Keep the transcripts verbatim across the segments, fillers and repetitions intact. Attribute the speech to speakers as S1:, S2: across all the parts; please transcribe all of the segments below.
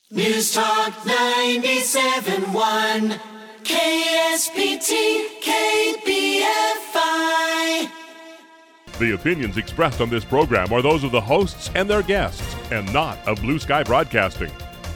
S1: News Talk ninety-seven point one, K S P T, K B F I.
S2: The opinions expressed on this program are those of the hosts and their guests, and not of Blue Sky Broadcasting.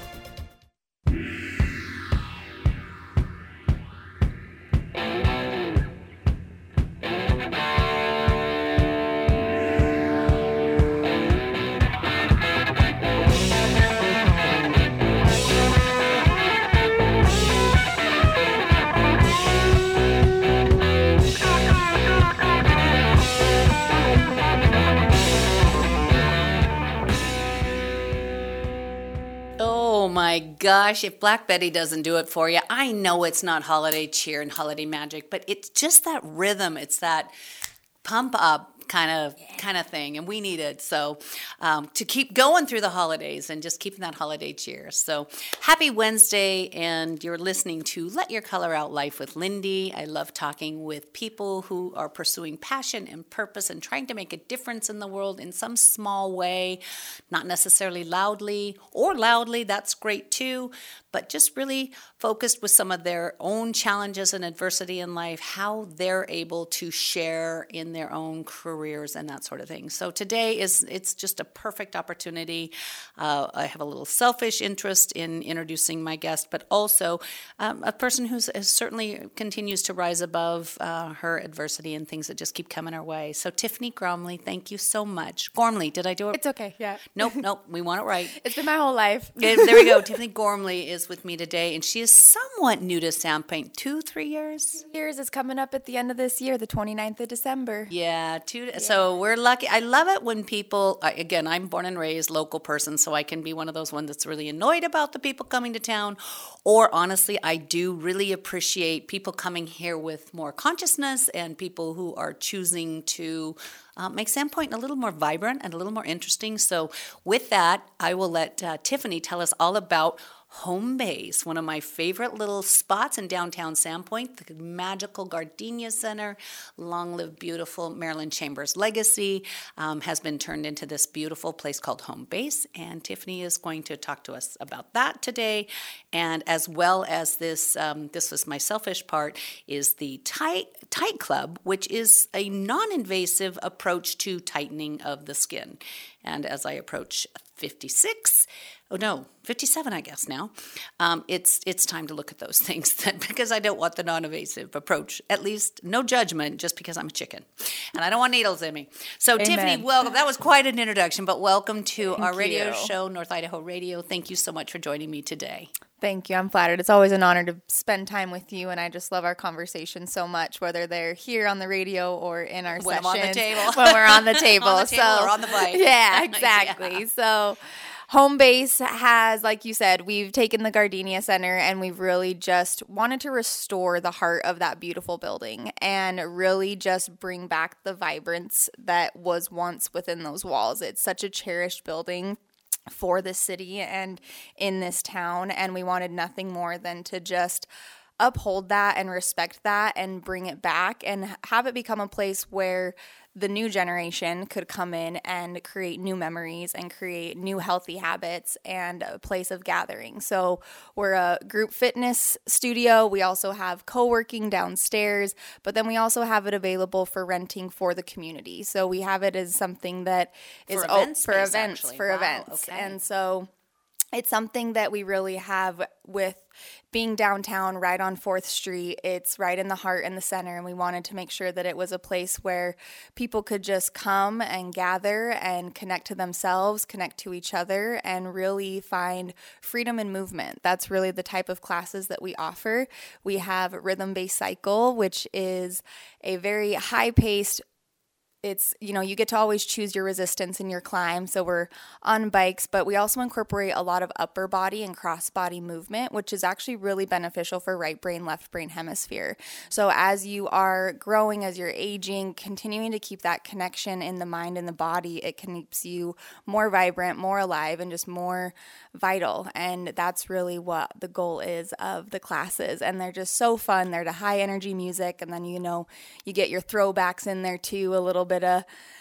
S3: My gosh, if Black Betty doesn't do it for you, I know it's not holiday cheer and holiday magic, but it's just that rhythm. It's that pump up kind of yeah. kind of thing, and we need it. So um, to keep going through the holidays and just keeping that holiday cheer. So happy Wednesday, and you're listening to Let Your Color Out Life with Lindy. I love talking with people who are pursuing passion and purpose and trying to make a difference in the world in some small way, not necessarily loudly or loudly, that's great too, but just really focused with some of their own challenges and adversity in life, how they're able to share in their own careers and that sort of thing. So today is it's just a perfect opportunity. Uh, I have a little selfish interest in introducing my guest, but also um, a person who certainly continues to rise above uh, her adversity and things that just keep coming our way. So Tiffany Gormley, thank you so much. Gormley, did I do it?
S4: It's okay, yeah.
S3: Nope, nope, we want it right.
S4: It's been my whole life.
S3: Yeah, there we go. Tiffany Gormley is with me today, and she is somewhat new to Sandpoint. Two, three years?
S4: Two years is coming up at the end of this year, the twenty-ninth of December.
S3: Yeah, two. Yeah. So we're lucky. I love it when people, again, I'm born and raised local person, so I can be one of those ones that's really annoyed about the people coming to town. Or honestly, I do really appreciate people coming here with more consciousness and people who are choosing to Uh, make Sandpoint a little more vibrant and a little more interesting. So with that, I will let uh, Tiffany tell us all about Home Base, one of my favorite little spots in downtown Sandpoint, the magical Gardenia Center. Long live beautiful Marilyn Chambers legacy um, has been turned into this beautiful place called Home Base, and Tiffany is going to talk to us about that today. And as well as this, um, this was my selfish part, is the Tight, Tight Club, which is a non-invasive approach to tightening of the skin. And as I approach fifty-six, oh no, fifty-seven, I guess now, um, it's it's time to look at those things that, because I don't want the non-invasive approach, at least no judgment, just because I'm a chicken. And I don't want needles in me. So
S4: Amen.
S3: Tiffany, welcome. That was quite an introduction, but welcome to
S4: Thank
S3: our radio
S4: you.
S3: show, North Idaho Radio. Thank you so much for joining me today.
S4: Thank you. I'm flattered. It's always an honor to spend time with you, and I just love our conversation so much, whether they're here on the radio or in our
S3: When
S4: sessions.
S3: I'm on the table.
S4: When we're on the table.
S3: on the table
S4: so,
S3: or on the bike.
S4: Yeah, exactly.
S3: Yeah.
S4: So Home Base has, like you said, we've taken the Gardenia Center and we've really just wanted to restore the heart of that beautiful building and really just bring back the vibrance that was once within those walls. It's such a cherished building for this city and in this town, and we wanted nothing more than to just uphold that and respect that and bring it back and have it become a place where the new generation could come in and create new memories and create new healthy habits and a place of gathering. So we're a group fitness studio. We also have co-working downstairs, but then we also have it available for renting for the community. So we have it as something that is
S3: For
S4: oh,
S3: events
S4: for
S3: space,
S4: events,
S3: actually.
S4: for
S3: Wow,
S4: events.
S3: okay.
S4: And so it's something that we really have with being downtown right on fourth Street. It's right in the heart and the center, and we wanted to make sure that it was a place where people could just come and gather and connect to themselves, connect to each other, and really find freedom in movement. That's really the type of classes that we offer. We have Rhythm-Based Cycle, which is a very high-paced It's, you know, you get to always choose your resistance in your climb. So we're on bikes, but we also incorporate a lot of upper body and cross body movement, which is actually really beneficial for right brain, left brain hemisphere. So as you are growing, as you're aging, continuing to keep that connection in the mind and the body, it keeps you more vibrant, more alive, and just more vital. And that's really what the goal is of the classes. And they're just so fun. They're to high energy music. And then, you know, you get your throwbacks in there too, a little bit of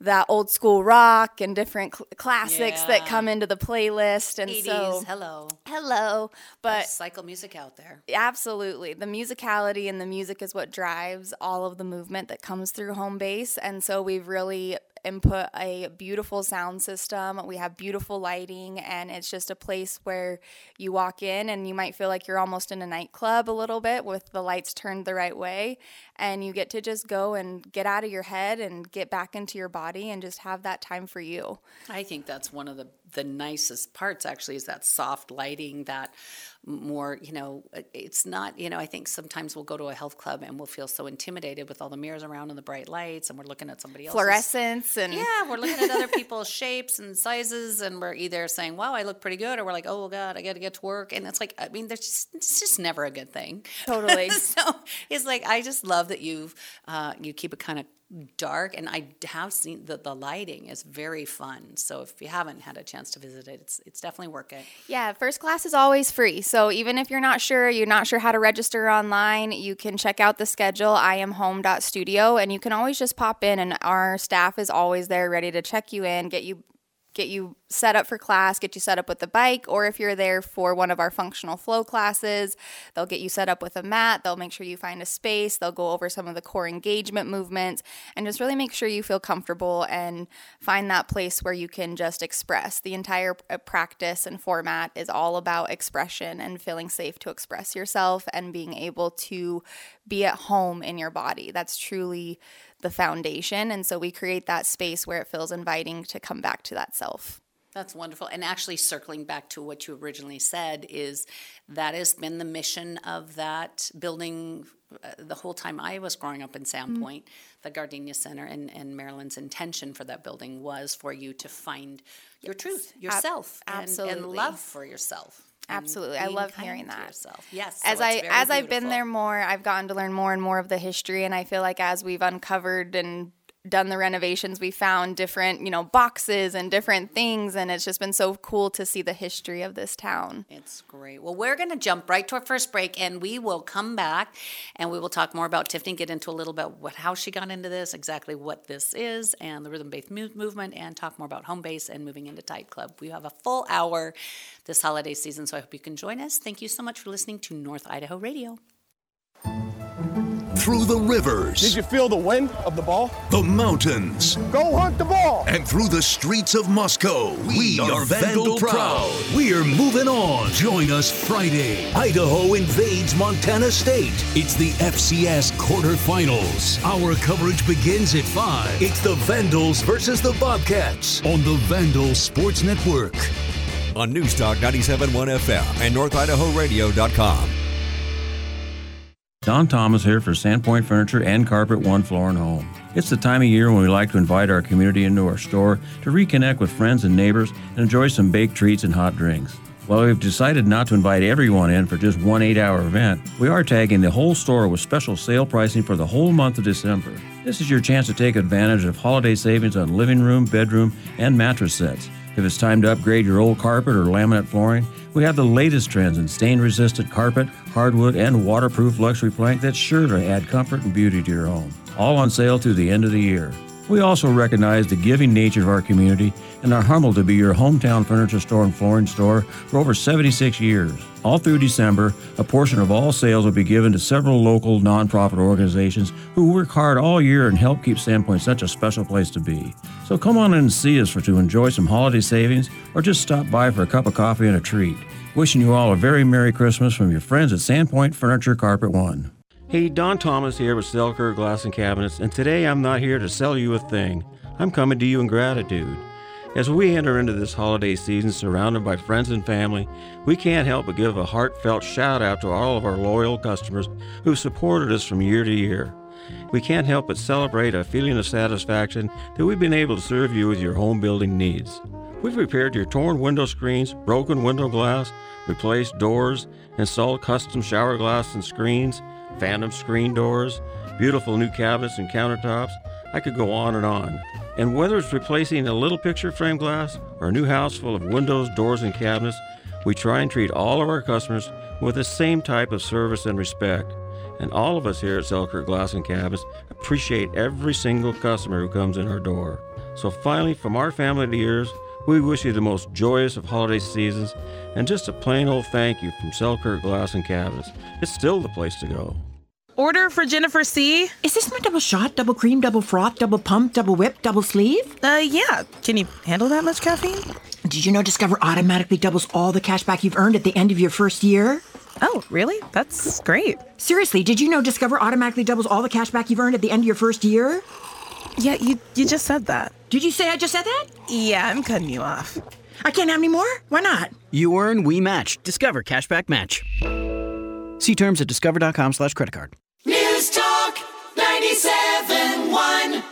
S4: that old school rock and different cl- classics
S3: Yeah.
S4: that come into the playlist. And
S3: eighties,
S4: so,
S3: hello.
S4: hello. But
S3: There's cycle music out there.
S4: absolutely. The musicality and the music is what drives all of the movement that comes through home base. And so we've really input a beautiful sound system. We have beautiful lighting, and it's just a place where you walk in and you might feel like you're almost in a nightclub a little bit with the lights turned the right way, and you get to just go and get out of your head and get back into your body and just have that time for you.
S3: I think that's one of the, the nicest parts, actually, is that soft lighting, that more, you know, it's not, you know, I think sometimes we'll go to a health club and we'll feel so intimidated with all the mirrors around and the bright lights, and we're looking at somebody else's.
S4: Fluorescence and...
S3: Yeah, we're looking at other people's shapes and sizes, and we're either saying, wow, I look pretty good, or we're like, oh, God, I got to get to work. And it's like, I mean, there's just, it's just never a good thing.
S4: Totally.
S3: So it's like, I just love that you've, uh, you keep it kind of dark, and I have seen that the lighting is very fun. So if you haven't had a chance to visit it, it's it's definitely worth it.
S4: Yeah, first class is always free. So even if you're not sure, you're not sure how to register online, you can check out the schedule, I am home dot studio, and you can always just pop in, and our staff is always there ready to check you in, get you get you set up for class, get you set up with the bike, or if you're there for one of our functional flow classes, they'll get you set up with a mat, they'll make sure you find a space, they'll go over some of the core engagement movements, and just really make sure you feel comfortable and find that place where you can just express. The entire practice and format is all about expression and feeling safe to express yourself and being able to be at home in your body. That's truly the foundation. And so we create that space where it feels inviting to come back to that self.
S3: That's wonderful. And actually circling back to what you originally said, is that has been the mission of that building uh, the whole time I was growing up in Sandpoint. Mm-hmm. The Gardenia Center, and, and Marilyn's intention for that building was for you to find your yes. truth, yourself,
S4: Ab-
S3: and, and love for yourself.
S4: Absolutely. I love hearing that.
S3: Yourself. Yes.
S4: As
S3: so
S4: I
S3: as
S4: as I've
S3: beautiful.
S4: been there more, I've gotten to learn more and more of the history, and I feel like as we've uncovered and done the renovations, we found different, you know, boxes and different things, and it's just been so cool to see the history of this town.
S3: It's great. Well, we're going to jump right to our first break, and we will come back and we will talk more about Tiffany, get into a little bit what how she got into this, exactly what this is, and the rhythm-based movement, and talk more about home base and moving into Tide Club. We have a full hour this holiday season, so I hope you can join us. Thank you so much for listening to North Idaho Radio.
S5: Through the rivers.
S6: Did you feel the wind of the ball?
S5: The mountains.
S6: Go hunt the ball.
S5: And through the streets of Moscow. We, we are, are Vandal, Vandal proud. proud. We're moving on. Join us Friday. Idaho invades Montana State. It's the F C S quarterfinals. Our coverage begins at five. It's the Vandals versus the Bobcats on the Vandal Sports Network.
S7: On Newstalk ninety-seven point one F M and North Idaho Radio dot com.
S8: Don Thomas here for Sandpoint Furniture and Carpet One Floor and Home. It's the time of year when we like to invite our community into our store to reconnect with friends and neighbors and enjoy some baked treats and hot drinks. While we've decided not to invite everyone in for just one eight-hour event, we are tagging the whole store with special sale pricing for the whole month of December. This is your chance to take advantage of holiday savings on living room, bedroom, and mattress sets. If it's time to upgrade your old carpet or laminate flooring, we have the latest trends in stain-resistant carpet, hardwood, and waterproof luxury plank that's sure to add comfort and beauty to your home. All on sale through the end of the year. We also recognize the giving nature of our community and are humbled to be your hometown furniture store and flooring store for over seventy-six years. All through December, a portion of all sales will be given to several local nonprofit organizations who work hard all year and help keep Sandpoint such a special place to be. So come on in and see us for to enjoy some holiday savings, or just stop by for a cup of coffee and a treat. Wishing you all a very Merry Christmas from your friends at Sandpoint Furniture Carpet One.
S9: Hey, Don Thomas here with Selker Glass and Cabinets, and today I'm not here to sell you a thing. I'm coming to you in gratitude. As we enter into this holiday season surrounded by friends and family, we can't help but give a heartfelt shout out to all of our loyal customers who've supported us from year to year. We can't help but celebrate a feeling of satisfaction that we've been able to serve you with your home building needs. We've repaired your torn window screens, broken window glass, replaced doors, installed custom shower glass and screens, phantom screen doors, beautiful new cabinets and countertops. I could go on and on. And whether it's replacing a little picture frame glass or a new house full of windows, doors, and cabinets, we try and treat all of our customers with the same type of service and respect. And all of us here at Selkirk Glass and Cabinets appreciate every single customer who comes in our door. So finally, from our family to yours, we wish you the most joyous of holiday seasons and just a plain old thank you from Selkirk Glass and Cabinets. It's still the place to go.
S10: Order for Jennifer C.
S11: Is this my double shot, double cream, double froth, double pump, double whip, double sleeve?
S10: Uh, yeah. Can you handle that much caffeine?
S11: Did you know Discover automatically doubles all the cash back you've earned at the end of your first year?
S10: Oh, really? That's great.
S11: Seriously, did you know Discover automatically doubles all the cash back you've earned at the end of your first year?
S10: Yeah, you you just said that.
S11: Did you say I just said that?
S10: Yeah, I'm cutting you off.
S11: I can't have any more? Why not?
S12: You earn, we match. Discover Cashback Match. See terms at discover.com slash credit card.
S1: News Talk ninety-seven point one.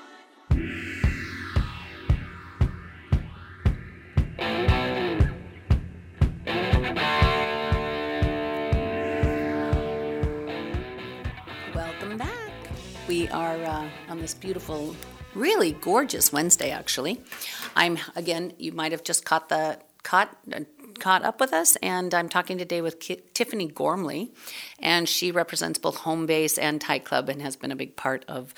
S3: Welcome back. We are uh, on this beautiful, really gorgeous Wednesday, actually. I'm, again, you might have just caught the caught uh, caught up with us, and I'm talking today with K- Tiffany Gormley, and she represents both Home Base and Tight Club and has been a big part of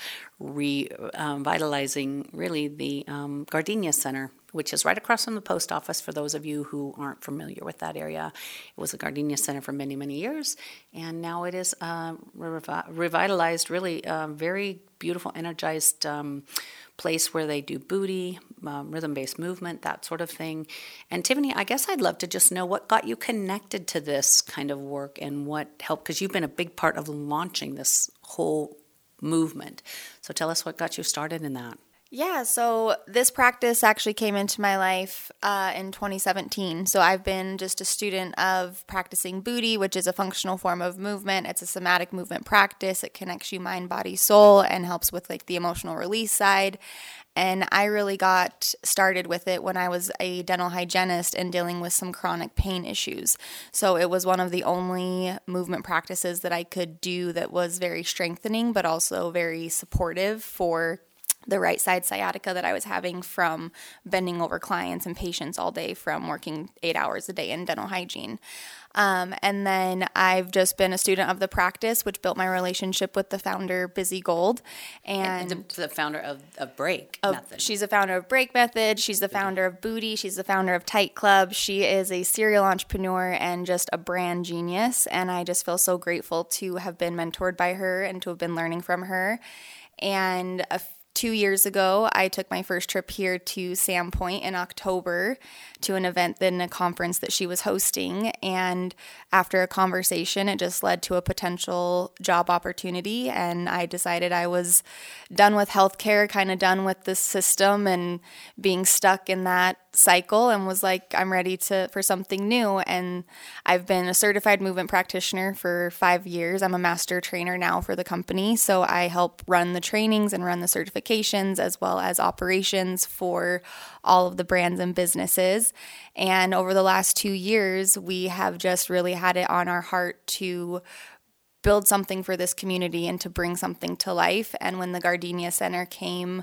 S3: revitalizing, um, really, the um, Gardenia Center, which is right across from the post office for those of you who aren't familiar with that area. It was a Gardenia Center for many, many years, and now it is uh, revi- revitalized, really uh, very beautiful, energized um, place where they do booty, um, rhythm-based movement, that sort of thing. And Tiffany, I guess I'd love to just know what got you connected to this kind of work and what helped, because you've been a big part of launching this whole movement. So tell us what got you started in that.
S4: Yeah, so this practice actually came into my life uh, in twenty seventeen. So I've been just a student of practicing booty, which is a functional form of movement. It's a somatic movement practice. It connects you mind, body, soul, and helps with like the emotional release side. And I really got started with it when I was a dental hygienist and dealing with some chronic pain issues. So it was one of the only movement practices that I could do that was very strengthening, but also very supportive for the right side sciatica that I was having from bending over clients and patients all day from working eight hours a day in dental hygiene. Um, and then I've just been a student of the practice, which built my relationship with the founder, Busy Gold. And,
S3: and the, the founder of, of Break
S4: of,
S3: Method.
S4: She's the founder of Break Method. She's the founder of Booty. She's the founder of Tight Club. She is a serial entrepreneur and just a brand genius. And I just feel so grateful to have been mentored by her and to have been learning from her. And a Two years ago, I took my first trip here to Sandpoint in October to an event and a conference that she was hosting. And after a conversation, it just led to a potential job opportunity. And I decided I was done with healthcare, kind of done with the system and being stuck in that cycle, and was like, I'm ready to for something new. And I've been a certified movement practitioner for five years. I'm a master trainer now for the company. So I help run the trainings and run the certifications as well as operations for all of the brands and businesses. And over the last two years, we have just really had it on our heart to build something for this community and to bring something to life. And when the Gardenia Center came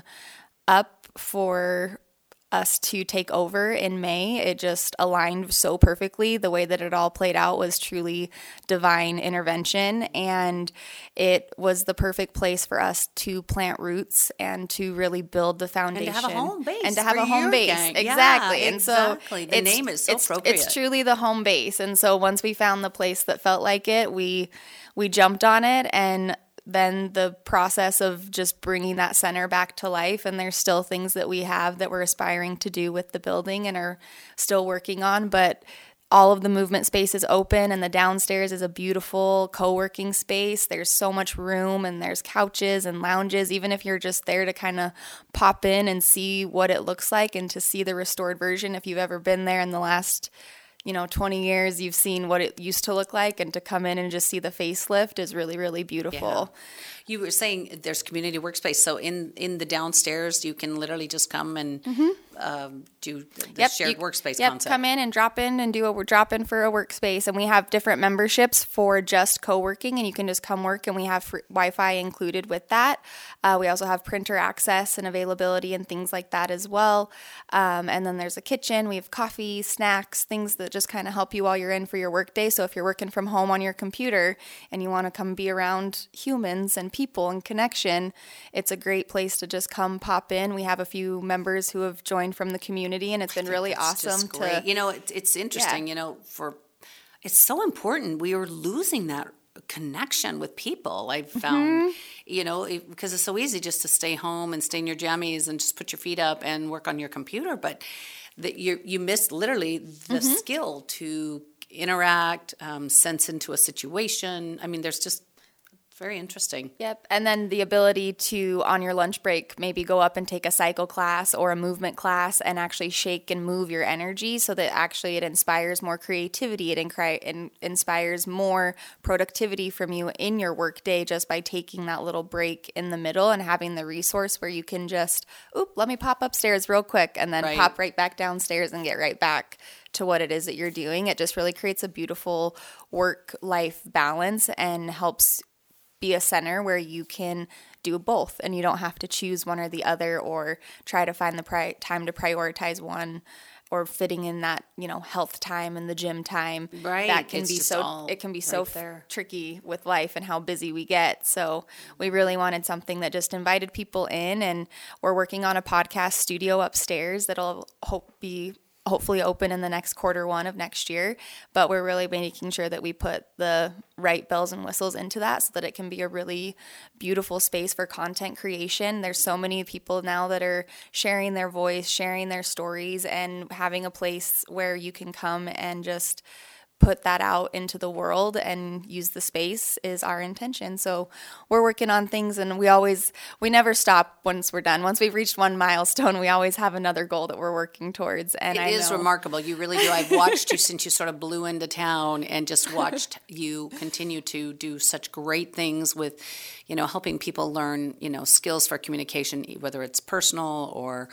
S4: up for us to take over in May, it just aligned so perfectly. The way that it all played out was truly divine intervention, and it was the perfect place for us to plant roots and to really build the foundation.
S3: And to have a home base.
S4: And to have a home base.
S3: Gang.
S4: Exactly.
S3: Yeah,
S4: and so
S3: exactly. The name is so
S4: it's,
S3: appropriate.
S4: It's truly the home base. And so once we found the place that felt like it, we we jumped on it, and then the process of just bringing that center back to life. And there's still things that we have that we're aspiring to do with the building and are still working on. But all of the movement space is open, and the downstairs is a beautiful co-working space. There's so much room, and there's couches and lounges, even if you're just there to kind of pop in and see what it looks like and to see the restored version. If you've ever been there in the last you know, twenty years, you've seen what it used to look like, and to come in and just see the facelift is really, really beautiful.
S3: Yeah. You were saying there's community workspace. So in, in the downstairs, you can literally just come and mm-hmm. um, do the
S4: yep,
S3: shared
S4: you,
S3: workspace
S4: yep,
S3: concept.
S4: Come in and drop in and do a drop in for a workspace. And we have different memberships for just co-working, and you can just come work, and we have free Wi-Fi included with that. Uh, we also have printer access and availability and things like that as well. Um, and then there's a kitchen. We have coffee, snacks, things that just kind of help you while you're in for your workday. So if you're working from home on your computer and you want to come be around humans and people and connection, it's a great place to just come pop in. We have a few members who have joined from the community, and it's been really awesome to,
S3: you know, it, it's interesting, yeah. you know, for, it's so important. We are losing that connection with people. I've found, mm-hmm. you know, it, because it's so easy just to stay home and stay in your jammies and just put your feet up and work on your computer. But that you you miss literally the mm-hmm. skill to interact, um, sense into a situation. I mean, there's just very interesting.
S4: Yep. And then the ability to, on your lunch break, maybe go up and take a cycle class or a movement class and actually shake and move your energy so that actually it inspires more creativity. It incri- in- inspires more productivity from you in your work day just by taking that little break in the middle and having the resource where you can just, oop, let me pop upstairs real quick and then right. pop right back downstairs and get right back to what it is that you're doing. It just really creates a beautiful work-life balance and helps be a center where you can do both and you don't have to choose one or the other or try to find the pri- time to prioritize one or fitting in that, you know, health time and the gym time.
S3: Right.
S4: That can
S3: it's
S4: be so, it can be so
S3: right
S4: f- tricky with life and how busy we get. So we really wanted something that just invited people in, and we're working on a podcast studio upstairs that'll hope be hopefully open in the next quarter one of next year. But we're really making sure that we put the right bells and whistles into that so that it can be a really beautiful space for content creation. There's so many people now that are sharing their voice, sharing their stories, and having a place where you can come and just put that out into the world and use the space is our intention. So we're working on things, and we always, we never stop once we're done. Once we've reached one milestone, we always have another goal that we're working towards. And
S3: it
S4: I
S3: is
S4: know,
S3: remarkable. You really do. I've watched you since you sort of blew into town and just watched you continue to do such great things with, you know, helping people learn, you know, skills for communication, whether it's personal or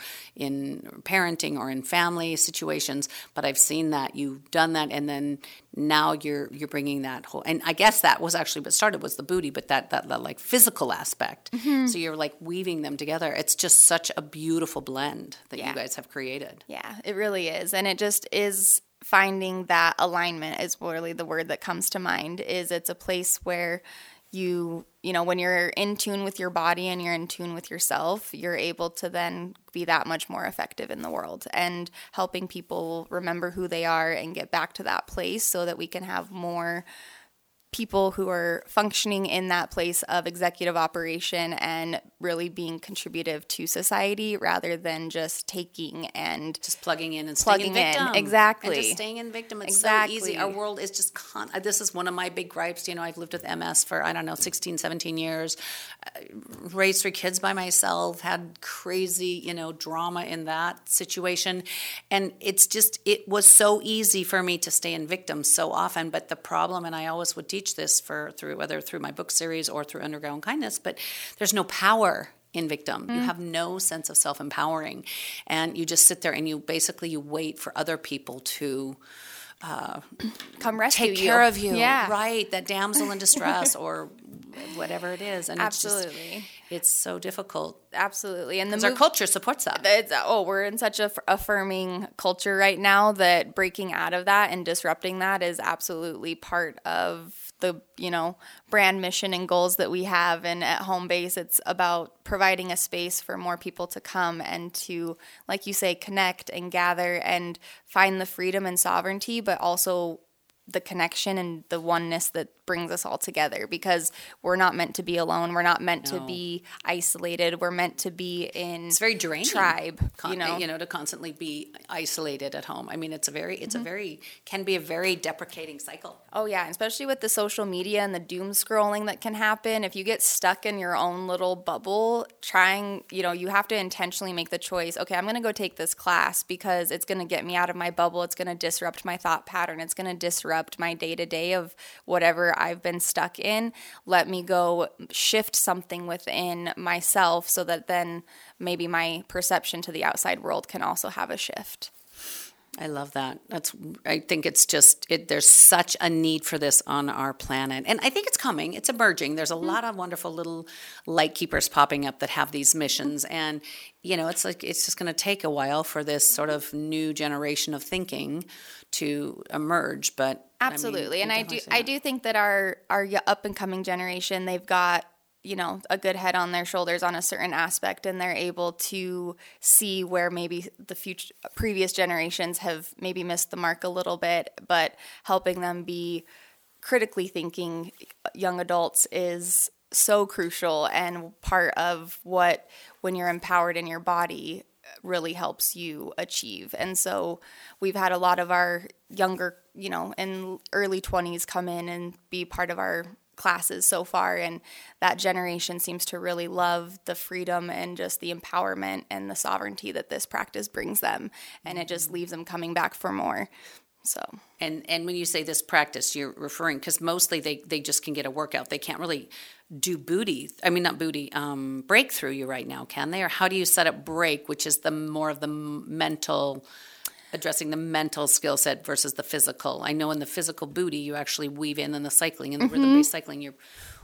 S3: in parenting or in family situations. But I've seen that you've done that, and then now you're you're bringing that whole, and I guess that was actually what started was the booty, but that that, that like physical aspect. Mm-hmm. So you're like weaving them together. It's just such a beautiful blend that yeah. you guys have created.
S4: Yeah, it really is, and it just is. Finding that alignment is really the word that comes to mind. Is it's a place where you, you know, when you're in tune with your body and you're in tune with yourself, you're able to then be that much more effective in the world and helping people remember who they are and get back to that place so that we can have more people who are functioning in that place of executive operation and really being contributive to society rather than just taking and
S3: just plugging in and
S4: plugging
S3: staying in victim.
S4: In. Exactly.
S3: And just staying in victim. It's
S4: exactly.
S3: so easy. Our world is just, con- this is one of my big gripes. You know, I've lived with M S for, I don't know, sixteen, seventeen years, uh, raised three kids by myself, had crazy, you know, drama in that situation. And it's just, it was so easy for me to stay in victim so often. But the problem, and I always would teach this for through whether through my book series or through Underground Kindness, but there's no power in victim. Mm. You have no sense of self-empowering, and you just sit there and you basically you wait for other people to uh,
S4: come rescue
S3: take
S4: you.
S3: care of you.
S4: Yeah,
S3: right. That damsel in distress or whatever it is, and
S4: absolutely,
S3: it's, just, it's so difficult.
S4: Absolutely, and the
S3: move, our culture supports that.
S4: It's, oh, we're in such a f- affirming culture right now that breaking out of that and disrupting that is absolutely part of the, you know, brand mission and goals that we have. And at Home Base, it's about providing a space for more people to come and to, like you say, connect and gather and find the freedom and sovereignty, but also the connection and the oneness that brings us all together, because we're not meant to be alone. We're not meant no. to be isolated. We're meant to be in
S3: it's very draining
S4: tribe,
S3: Con-
S4: you know,
S3: you know, to constantly be isolated at home. I mean, it's a very, it's
S4: mm-hmm.
S3: a very, can be a very deprecating cycle.
S4: Oh yeah. Especially with the social media and the doom scrolling that can happen. If you get stuck in your own little bubble trying, you know, you have to intentionally make the choice. Okay, I'm going to go take this class because it's going to get me out of my bubble. It's going to disrupt my thought pattern. It's going to disrupt my day to day of whatever I've been stuck in. Let me go shift something within myself so that then maybe my perception to the outside world can also have a shift.
S3: I love that. That's. I think it's just. It, there's such a need for this on our planet, and I think it's coming. It's emerging. There's a mm-hmm. lot of wonderful little light keepers popping up that have these missions, and you know, it's like it's just going to take a while for this sort of new generation of thinking to emerge. But
S4: absolutely,
S3: I mean,
S4: and I do. I do think that our our up and coming generation, they've got you know, a good head on their shoulders on a certain aspect, and they're able to see where maybe the future previous generations have maybe missed the mark a little bit, but helping them be critically thinking young adults is so crucial and part of what, when you're empowered in your body, really helps you achieve. And so we've had a lot of our younger, you know, in early twenties come in and be part of our classes so far, and that generation seems to really love the freedom and just the empowerment and the sovereignty that this practice brings them, and it just leaves them coming back for more. So
S3: and and when you say this practice, you're referring, because mostly they they just can get a workout, they can't really do booty I mean not booty um breakthrough you right now, can they? Or how do you set up break, which is the more of the mental, addressing the mental skill set versus the physical? I know in the physical booty, you actually weave in in the cycling, in the mm-hmm. rhythm-based cycling, you're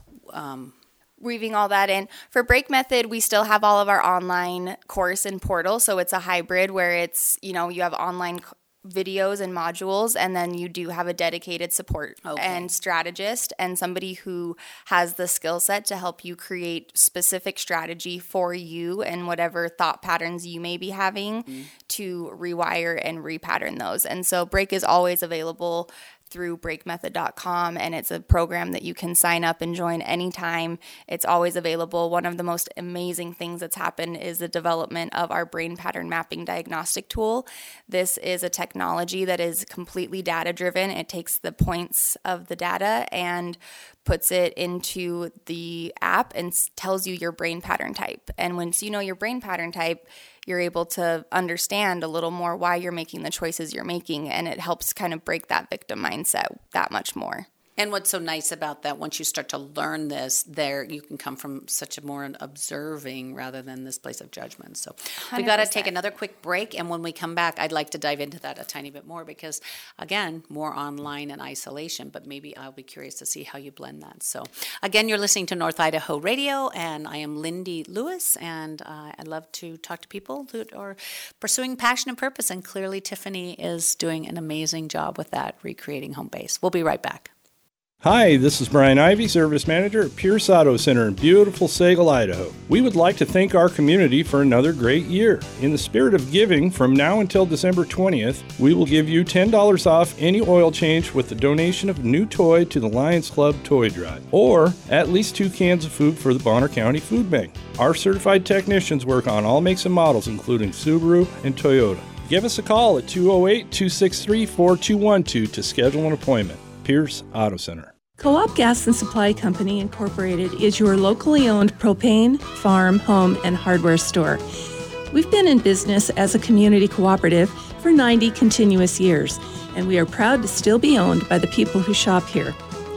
S3: um,
S4: weaving all that in. For Break Method, we still have all of our online course and portal, so it's a hybrid where it's, you know, you have online videos and modules, and then you do have a dedicated support okay. and strategist and somebody who has the skill set to help you create specific strategy for you and whatever thought patterns you may be having mm-hmm. to rewire and repattern those. And so Break is always available through break method dot com, and it's a program that you can sign up and join anytime. It's always available. One of the most amazing things that's happened is the development of our brain pattern mapping diagnostic tool. This is a technology that is completely data driven. It takes the points of the data and puts it into the app and tells you your brain pattern type. And once you know your brain pattern type, you're able to understand a little more why you're making the choices you're making, and it helps kind of break that victim mindset that much more.
S3: And what's so nice about that, once you start to learn this, there you can come from such a more observing rather than this place of judgment. So we got to take another quick break, and when we come back, I'd like to dive into that a tiny bit more because, again, more online and isolation, but maybe I'll be curious to see how you blend that. So, again, you're listening to North Idaho Radio, and I am Lindy Lewis, and uh, I love to talk to people who are pursuing passion and purpose, and clearly Tiffany is doing an amazing job with that, recreating home base. We'll be right back.
S6: Hi, this is Brian Ivy, Service Manager at Pierce Auto Center in beautiful Sagal, Idaho. We would like to thank our community for another great year. In the spirit of giving, from now until December twentieth, we will give you ten dollars off any oil change with the donation of a new toy to the Lions Club Toy Drive, or at least two cans of food for the Bonner County Food Bank. Our certified technicians work on all makes and models, including Subaru and Toyota. Give us a call at two oh eight, two six three, four two one two to schedule an appointment. Pierce Auto Center.
S13: Co-op Gas and Supply Company Incorporated is your locally owned propane, farm, home, and hardware store. We've been in business as a community cooperative for ninety continuous years, and we are proud to still be owned by the people who shop here.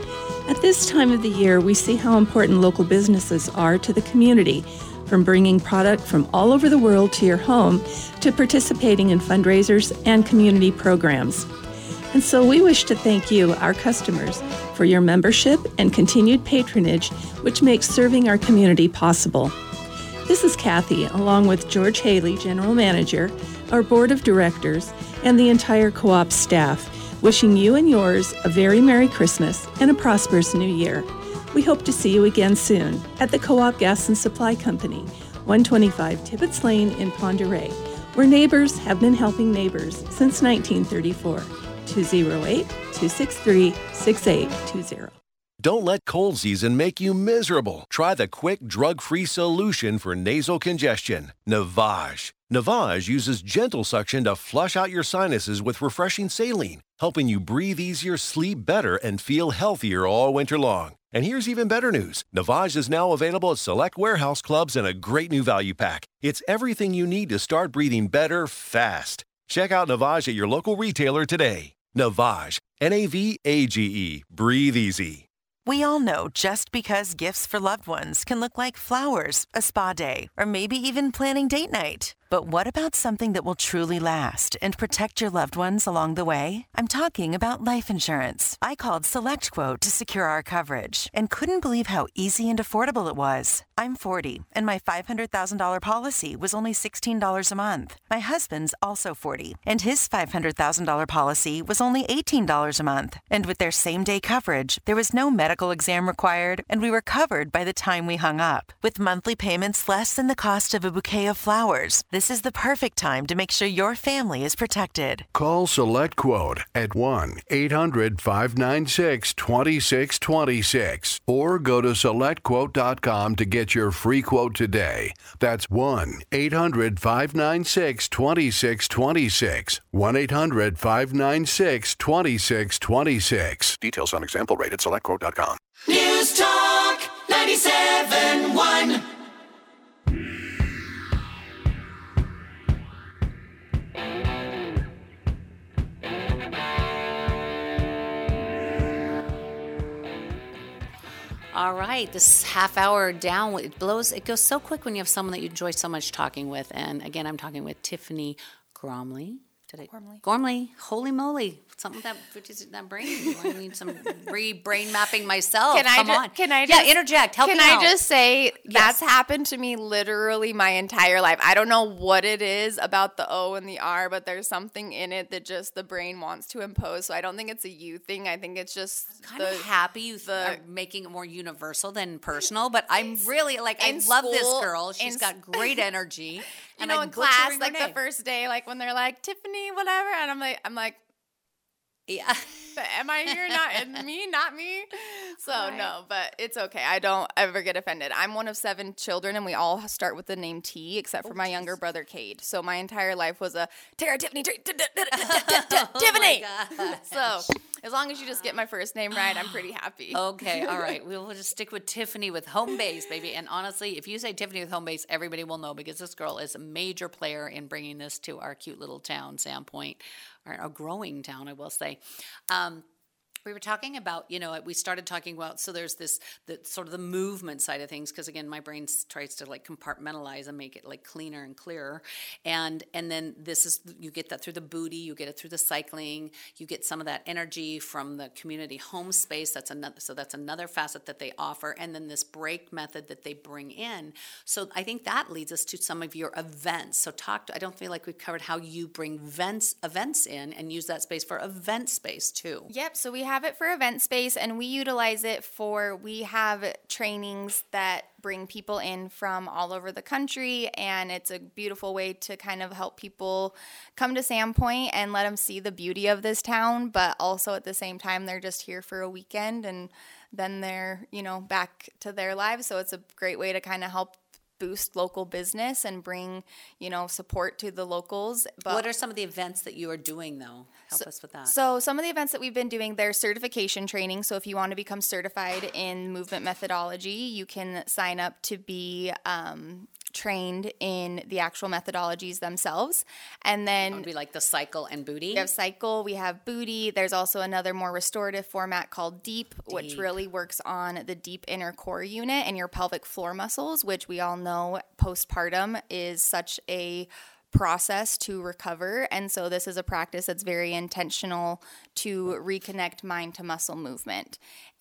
S13: At this time of the year, we see how important local businesses are to the community, from bringing product from all over the world to your home to participating in fundraisers and community programs. And so we wish to thank you, our customers, for your membership and continued patronage, which makes serving our community possible. This is Kathy, along with George Haley, General Manager, our Board of Directors, and the entire co-op staff, wishing you and yours a very Merry Christmas and a prosperous New Year. We hope to see you again soon at the Co-op Gas and Supply Company, one twenty-five Tibbetts Lane in Pend Oreille, where neighbors have been helping neighbors since nineteen thirty-four. two oh eight, two six three, six eight two zero.
S14: Don't let cold season make you miserable. Try the quick, drug-free solution for nasal congestion, Navage. Navage uses gentle suction to flush out your sinuses with refreshing saline, helping you breathe easier, sleep better, and feel healthier all winter long. And here's even better news. Navage is now available at select warehouse clubs in a great new value pack. It's everything you need to start breathing better fast. Check out Navage at your local retailer today. Navage, N A V A G E, breathe easy.
S15: We all know just because gifts for loved ones can look like flowers, a spa day, or maybe even planning date night. But what about something that will truly last and protect your loved ones along the way? I'm talking about life insurance. I called SelectQuote to secure our coverage and couldn't believe how easy and affordable it was. I'm forty, and my five hundred thousand dollars policy was only sixteen dollars a month. My husband's also forty, and his five hundred thousand dollars policy was only eighteen dollars a month. And with their same-day coverage, there was no medical exam required, and we were covered by the time we hung up. With monthly payments less than the cost of a bouquet of flowers, this is the perfect time to make sure your family is protected.
S16: Call SelectQuote at one eight hundred five nine six two six two six or go to select quote dot com to get your free quote today. That's one eight hundred five nine six two six two six. one eight hundred five nine six two six two six. Details on example rate at select quote dot com.
S1: News Talk ninety-seven point one.
S3: All right, this half hour down, it blows. It goes so quick when you have someone that you enjoy so much talking with. And again, I'm talking with Tiffany Gormley. Did I? Gormley. Gormley. Holy moly. Something with that, which is that brain. I need some re-brain mapping myself.
S4: Can I
S3: Come
S4: ju-
S3: on.
S4: Can I just,
S3: yeah, interject. Help
S4: Can
S3: me
S4: I
S3: out.
S4: just say
S3: Yes.
S4: that's happened to me literally my entire life. I don't know what it is about the O and the R, but there's something in it that just the brain wants to impose. So I don't think it's a you thing. I think it's just
S3: kind
S4: the,
S3: of happy you th-
S4: the-
S3: are making it more universal than personal, but I'm really like I
S4: in
S3: love this
S4: school,
S3: girl. She's
S4: in-
S3: got great energy.
S4: you
S3: and
S4: know,
S3: I'm
S4: in class,
S3: butchering her
S4: like the
S3: name.
S4: first day, like when they're like Tiffany, whatever, and I'm like, I'm like,
S3: yeah,
S4: am I here? Not me, not me. So
S3: Right.
S4: no, but it's okay. I don't ever get offended. I'm one of seven children, and we all start with the name T, except for my younger brother Cade. So my entire life was a Tara, Tiffany, Tiffany. So as long as you just get my first name right, I'm pretty happy.
S3: Okay, all right. We'll just stick with Tiffany with home base, baby. And honestly, if you say Tiffany with home base, everybody will know because this girl is a major player in bringing this to our cute little town, Sandpoint, or a growing town, I will say. Um, we were talking about, you know, we started talking about, so there's this, the sort of the movement side of things, because again, my brain tries to like compartmentalize and make it like cleaner and clearer. And and then this is, you get that through the booty, you get it through the cycling, you get some of that energy from the community home space. That's another, so that's another facet that they offer. And then this break method that they bring in. So I think that leads us to some of your events. So talk to, I don't feel like we've covered how you bring events, events in and use that space for event space too.
S4: Yep, so we have it for event space, and we utilize it for, we have trainings that bring people in from all over the country, and it's a beautiful way to kind of help people come to Sandpoint and let them see the beauty of this town, but also at the same time, they're just here for a weekend, and then they're, you know, back to their lives, so it's a great way to kind of help boost local business and bring, you know, support to the locals. But
S3: what are some of the events that you are doing, though? Help
S4: so,
S3: us with that.
S4: So some of the events that we've been doing, they're certification training. So if you want to become certified in movement methodology, you can sign up to be um, trained in the actual methodologies themselves. And then
S3: that would be like the cycle and booty.
S4: We have cycle, we have booty. There's also another more restorative format called deep, deep, which really works on the deep inner core unit and your pelvic floor muscles, which we all know postpartum is such a process to recover. And so this is a practice that's very intentional to reconnect mind to muscle movement.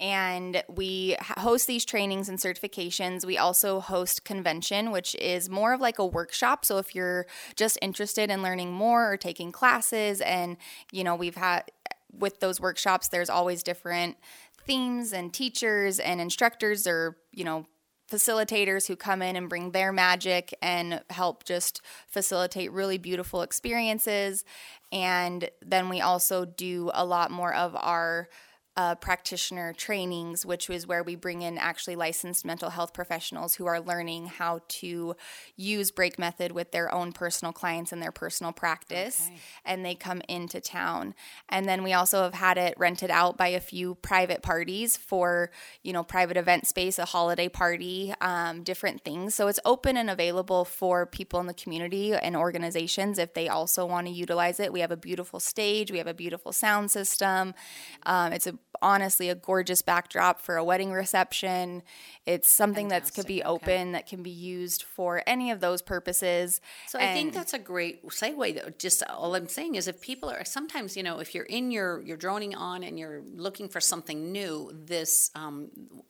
S4: And we host these trainings and certifications. We also host convention, which is more of like a workshop. So if you're just interested in learning more or taking classes, and, you know, we've had with those workshops, there's always different themes and teachers and instructors or, you know, facilitators who come in and bring their magic and help just facilitate really beautiful experiences. And then we also do a lot more of our uh, practitioner trainings, which is where we bring in actually licensed mental health professionals who are learning how to use break method with their own personal clients in their personal practice. Okay. And they come into town. And then we also have had it rented out by a few private parties for, you know, private event space, a holiday party, um, different things. So it's open and available for people in the community and organizations if they also want to utilize it. We have a beautiful stage. We have a beautiful sound system. Um, it's a honestly a gorgeous backdrop for a wedding reception. It's something that could be open, okay. that can be used for any of those purposes.
S3: So and I think that's a great segue. Though. Just all I'm saying is if people are sometimes, you know, if you're in your, you're droning on and you're looking for something new, this, um,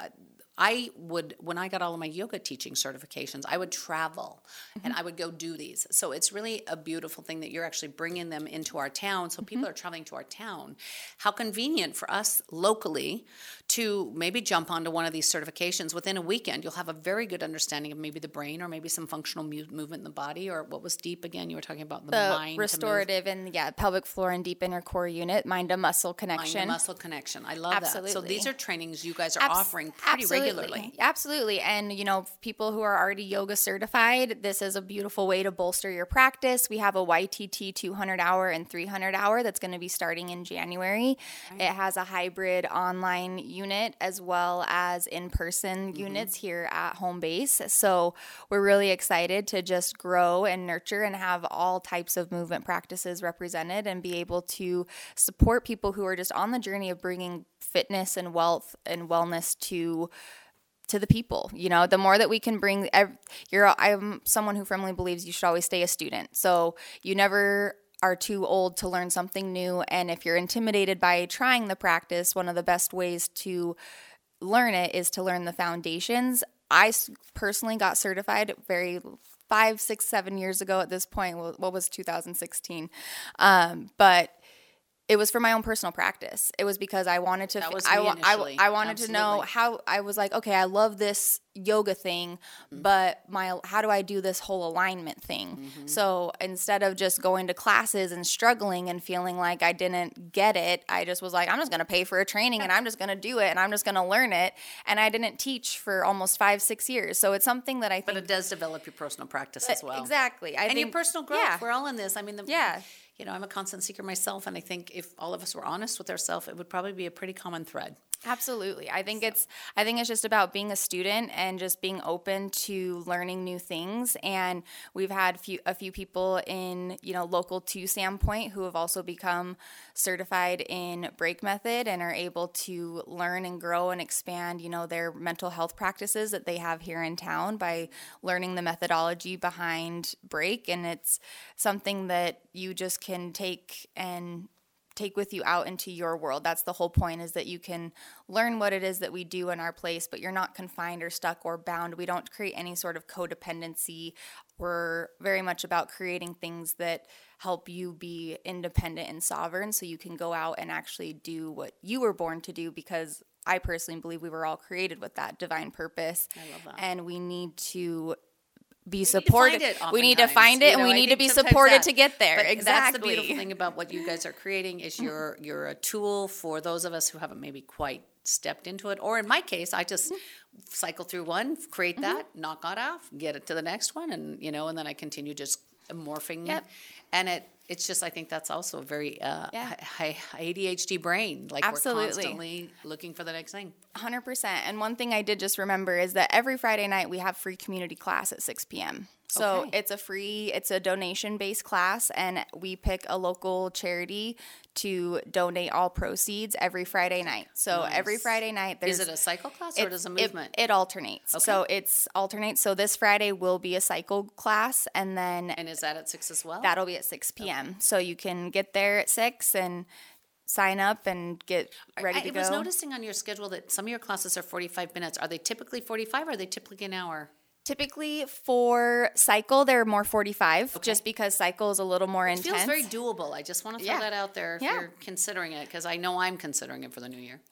S3: I would, when I got all of my yoga teaching certifications, I would travel mm-hmm. and I would go do these. So it's really a beautiful thing that you're actually bringing them into our town. So mm-hmm. people are traveling to our town. How convenient for us locally to maybe jump onto one of these certifications. Within a weekend, you'll have a very good understanding of maybe the brain or maybe some functional mu- movement in the body, or what was deep again? You were talking about the,
S4: the
S3: mind.
S4: Restorative and yeah, pelvic floor and deep inner core unit, mind to muscle connection.
S3: Mind to muscle connection. I love
S4: Absolutely.
S3: that. So these are trainings you guys are
S4: Abs-
S3: offering pretty
S4: absolutely.
S3: regularly.
S4: Absolutely. And, you know, people who are already yoga certified, this is a beautiful way to bolster your practice. We have a Y T T two hundred hour and three hundred hour that's going to be starting in January. Right. It has a hybrid online unit as well as in-person mm-hmm. units here at home base. So we're really excited to just grow and nurture and have all types of movement practices represented and be able to support people who are just on the journey of bringing fitness and wealth and wellness to to the people. You know, the more that we can bring, you're, I'm someone who firmly believes you should always stay a student. So you never are too old to learn something new. And if you're intimidated by trying the practice, one of the best ways to learn it is to learn the foundations. I personally got certified very five, six, seven years ago at this point. What was two thousand sixteen? Um, but it was for my own personal practice. It was because I wanted to.
S3: That was
S4: I,
S3: me
S4: I,
S3: initially.
S4: I, I wanted
S3: Absolutely.
S4: to know how. I was like, okay, I love this yoga thing, mm-hmm. but my how do I do this whole alignment thing? Mm-hmm. So instead of just going to classes and struggling and feeling like I didn't get it, I just was like, I'm just going to pay for a training yeah. and I'm just going to do it and I'm just going to learn it. And I didn't teach for almost five, six years. So it's something that I think.
S3: But it does develop your personal practice as well.
S4: Exactly. I
S3: and
S4: think,
S3: your personal growth.
S4: Yeah.
S3: We're all in this. I mean, the,
S4: yeah.
S3: You know, I'm a constant seeker myself, and I think if all of us were honest with ourselves, it would probably be a pretty common thread.
S4: Absolutely. I think so. it's I think it's just about being a student and just being open to learning new things. And we've had few, a few people in, you know, local to Sandpoint who have also become certified in break method and are able to learn and grow and expand, you know, their mental health practices that they have here in town by learning the methodology behind break. And it's something that you just can take and take with you out into your world. That's the whole point, is that you can learn what it is that we do in our place, but you're not confined or stuck or bound. We don't create any sort of codependency. We're very much about creating things that help you be independent and sovereign so you can go out and actually do what you were born to do, because I personally believe we were all created with that divine purpose.
S3: I love that.
S4: And we need to be
S3: we
S4: supported.
S3: Need
S4: we need to find it,
S3: you know,
S4: and we
S3: I
S4: need to be
S3: sometimes
S4: supported
S3: that,
S4: to get there.
S3: But
S4: exactly.
S3: That's the beautiful thing about what you guys are creating is you're you're a tool for those of us who haven't maybe quite stepped into it. Or in my case, I just mm-hmm. cycle through one, create mm-hmm. that, knock it off, get it to the next one, and you know, and then I continue just morphing.
S4: Yep.
S3: And it it's just I think that's also a very uh,
S4: yeah.
S3: high A D H D brain. Like
S4: Absolutely.
S3: we're constantly looking for the next thing.
S4: one hundred percent. And one thing I did just remember is that every Friday night we have free community class at six p.m. So
S3: okay.
S4: it's a free, it's a donation-based class, and we pick a local charity to donate all proceeds every Friday night. So
S3: nice.
S4: every Friday night, there's...
S3: Is it a cycle class or does it movement?
S4: It, it alternates.
S3: Okay.
S4: So it's alternates. So this Friday will be a cycle class, and then...
S3: And is that at six as well?
S4: That'll be at six p.m. Okay. So you can get there at six and sign up and get ready
S3: I,
S4: to
S3: I
S4: go.
S3: I was noticing on your schedule that some of your classes are forty-five minutes. Are they typically forty-five or are they typically an hour?
S4: Typically for cycle, they're more forty-five, okay. just because cycle is a little more
S3: it
S4: intense.
S3: It feels very doable. I just want to throw
S4: yeah.
S3: that out there if
S4: yeah.
S3: you're considering it, because I know I'm considering it for the new year.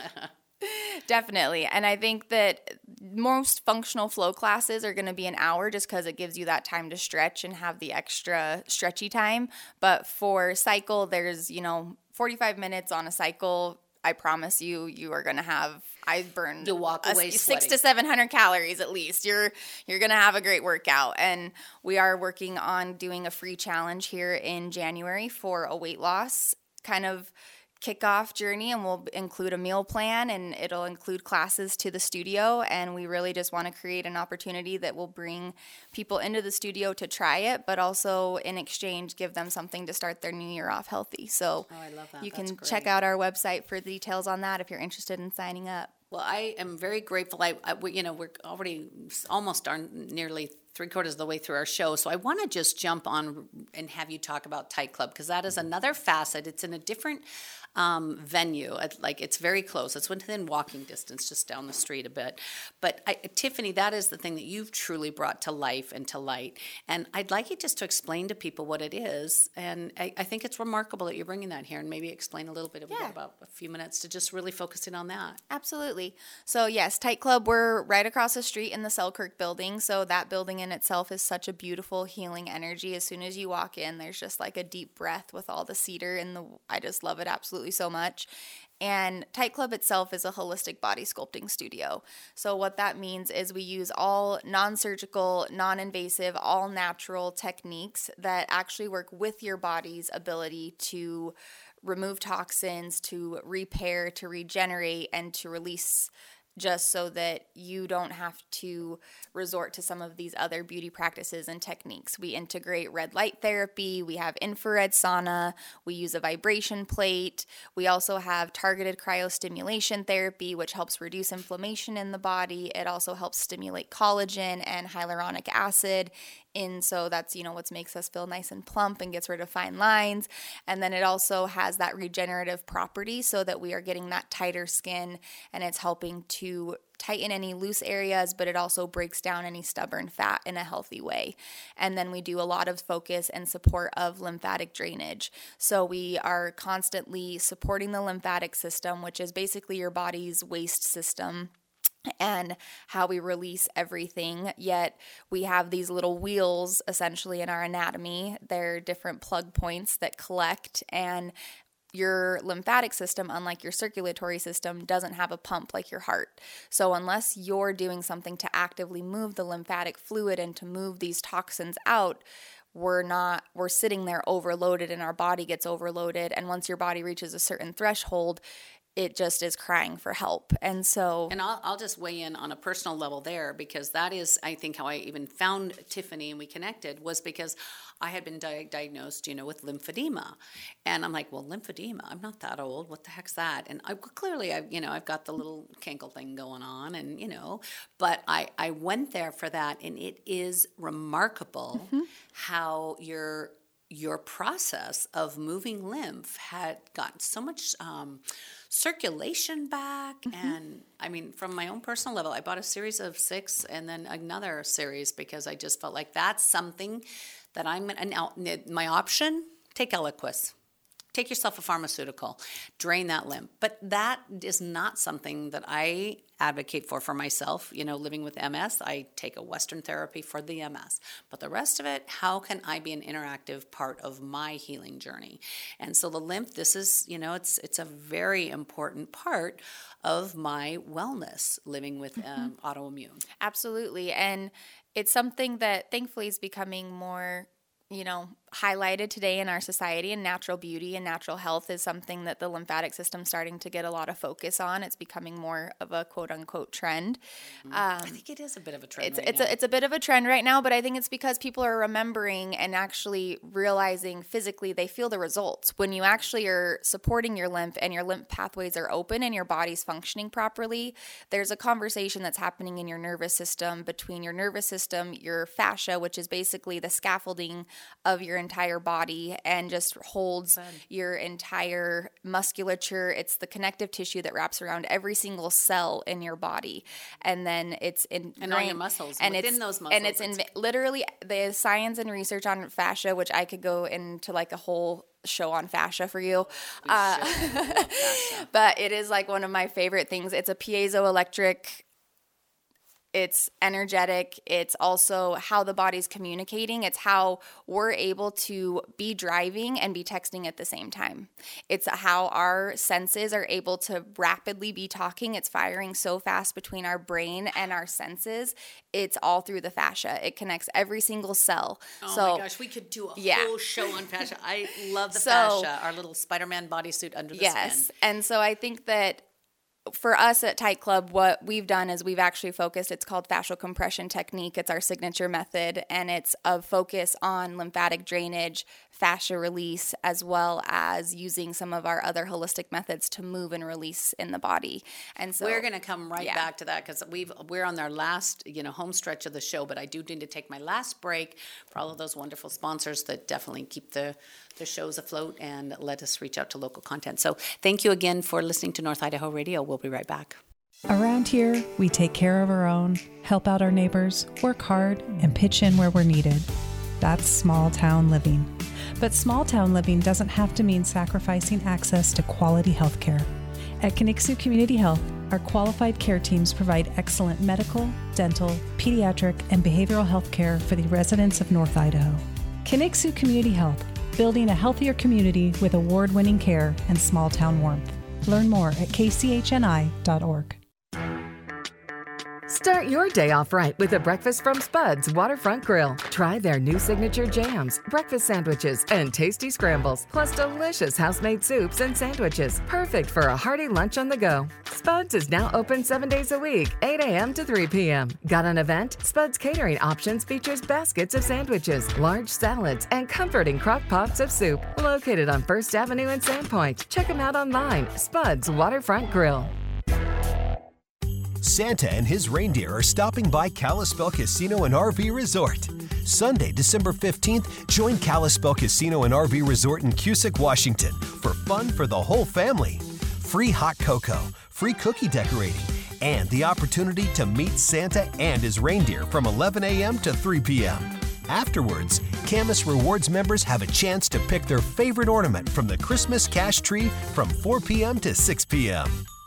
S4: Definitely. And I think that most functional flow classes are going to be an hour just because it gives you that time to stretch and have the extra stretchy time. But for cycle, there's, you know, forty-five minutes on a cycle. I promise you, you are going to have, I burned
S3: You'll walk away
S4: a,
S3: sweating.
S4: six to seven hundred calories at least. You're you're going to have a great workout. And we are working on doing a free challenge here in January for a weight loss, kind of kickoff journey, and we'll include a meal plan, and it'll include classes to the studio. And we really just want to create an opportunity that will bring people into the studio to try it, but also in exchange give them something to start their new year off healthy. So
S3: oh, I love that.
S4: You
S3: That's
S4: can
S3: great.
S4: check out our website for details on that if you're interested in signing up.
S3: Well, I am very grateful. I, I we, you know, we're already almost are nearly three quarters of the way through our show. So I want to just jump on and have you talk about Tight Club, because that is another facet. It's in a different um, venue. It, like it's very close. It's within walking distance, just down the street a bit. But I, Tiffany, that is the thing that you've truly brought to life and to light. And I'd like you just to explain to people what it is. And I, I think it's remarkable that you're bringing that here, and maybe explain a little bit. We've
S4: Yeah.
S3: got about a few minutes to just really focus in on that.
S4: Absolutely. So yes, Tight Club, we're right across the street in the Selkirk building. So that building in itself is such a beautiful healing energy. As soon as you walk in, there's just like a deep breath with all the cedar, and the I just love it absolutely so much. And Tight Club itself is a holistic body sculpting studio. So what that means is we use all non-surgical, non-invasive, all natural techniques that actually work with your body's ability to remove toxins, to repair, to regenerate, and to release, just so that you don't have to resort to some of these other beauty practices and techniques. We integrate red light therapy, we have infrared sauna, we use a vibration plate, we also have targeted cryostimulation therapy, which helps reduce inflammation in the body. It also helps stimulate collagen and hyaluronic acid. And so that's, you know, what makes us feel nice and plump and gets rid of fine lines. And then it also has that regenerative property so that we are getting that tighter skin, and it's helping to tighten any loose areas, but it also breaks down any stubborn fat in a healthy way. And then we do a lot of focus and support of lymphatic drainage. So we are constantly supporting the lymphatic system, which is basically your body's waste system, and how we release everything. Yet we have these little wheels essentially in our anatomy. They're different plug points that collect, and your lymphatic system, unlike your circulatory system, doesn't have a pump like your heart. So unless you're doing something to actively move the lymphatic fluid and to move these toxins out, we're not, we're sitting there overloaded, and our body gets overloaded. And once your body reaches a certain threshold, it just is crying for help. And so...
S3: And I'll, I'll just weigh in on a personal level there, because that is, I think, how I even found Tiffany and we connected, was because I had been di- diagnosed, you know, with lymphedema. And I'm like, well, lymphedema, I'm not that old. What the heck's that? And I clearly, I, you know, I've got the little kinkle thing going on, and, you know, but I, I went there for that, and it is remarkable mm-hmm. how your your process of moving lymph had gotten so much um, circulation back. Mm-hmm. And I mean, from my own personal level, I bought a series of six and then another series, because I just felt like that's something that I'm, and now my option, take Eliquis. Take yourself a pharmaceutical, drain that lymph. But that is not something that I advocate for for myself. You know, living with M S, I take a Western therapy for the M S. But the rest of it, how can I be an interactive part of my healing journey? And so the lymph, this is, you know, it's it's a very important part of my wellness, living with um, mm-hmm. autoimmune.
S4: Absolutely. And it's something that thankfully is becoming more, you know, highlighted today in our society, and natural beauty and natural health is something that the lymphatic system is starting to get a lot of focus on. It's becoming more of a quote unquote trend.
S3: Mm-hmm.
S4: Um,
S3: I think it is a bit of a trend
S4: it's,
S3: right
S4: it's
S3: now.
S4: A, it's a bit of a trend right now, but I think it's because people are remembering and actually realizing physically they feel the results. When you actually are supporting your lymph and your lymph pathways are open and your body's functioning properly, there's a conversation that's happening in your nervous system between your nervous system, your fascia, which is basically the scaffolding of your entire body and just holds Fun. your entire musculature. It's the connective tissue that wraps around every single cell in your body, and then it's in
S3: and all your muscles
S4: and
S3: within
S4: it's,
S3: those muscles.
S4: And it's in literally the science and research on fascia, which I could go into like a whole show on fascia for you. Uh, fascia. But it is like one of my favorite things. It's a piezoelectric It's energetic. It's also how the body's communicating. It's how we're able to be driving and be texting at the same time. It's how our senses are able to rapidly be talking. It's firing so fast between our brain and our senses. It's all through the fascia. It connects every single cell.
S3: Oh
S4: so,
S3: my gosh, we could do a
S4: yeah.
S3: whole show on fascia. I love the
S4: So-
S3: fascia, our little Spider-Man bodysuit under the
S4: yes.
S3: skin.
S4: And so I think that for us at Tight Club, what we've done is we've actually focused, it's called fascial compression technique. It's our signature method, and it's a focus on lymphatic drainage, fascia release, as well as using some of our other holistic methods to move and release in the body. And so
S3: we're going to come right
S4: yeah.
S3: back to that because we've we're on our last you know home stretch of the show, but I do need to take my last break for all of those wonderful sponsors that definitely keep the the shows afloat and let us reach out to local content. So thank you again for listening to North Idaho Radio. We'll be right back.
S17: Around here, we take care of our own, help out our neighbors, work hard, and pitch in where we're needed. That's small town living. But small town living doesn't have to mean sacrificing access to quality health care. At Connexu Community Health, our qualified care teams provide excellent medical, dental, pediatric, and behavioral health care for the residents of North Idaho. Connexu Community Health, building a healthier community with award-winning care and small-town warmth. Learn more at k c h n i dot org.
S18: Start your day off right with a breakfast from Spud's Waterfront Grill. Try their new signature jams, breakfast sandwiches, and tasty scrambles, plus delicious house-made soups and sandwiches. Perfect for a hearty lunch on the go. Spud's is now open seven days a week, eight a.m. to three p.m. Got an event? Spud's catering options features baskets of sandwiches, large salads, and comforting crock pots of soup. Located on First Avenue in Sandpoint. Check them out online. Spud's Waterfront Grill.
S19: Santa and his reindeer are stopping by Kalispell Casino and R V Resort. Sunday, December fifteenth, join Kalispell Casino and R V Resort in Cusick, Washington for fun for the whole family. Free hot cocoa, free cookie decorating, and the opportunity to meet Santa and his reindeer from eleven a.m. to three p.m. Afterwards, Camus Rewards members have a chance to pick their favorite ornament from the Christmas cash tree from four p.m. to six p.m.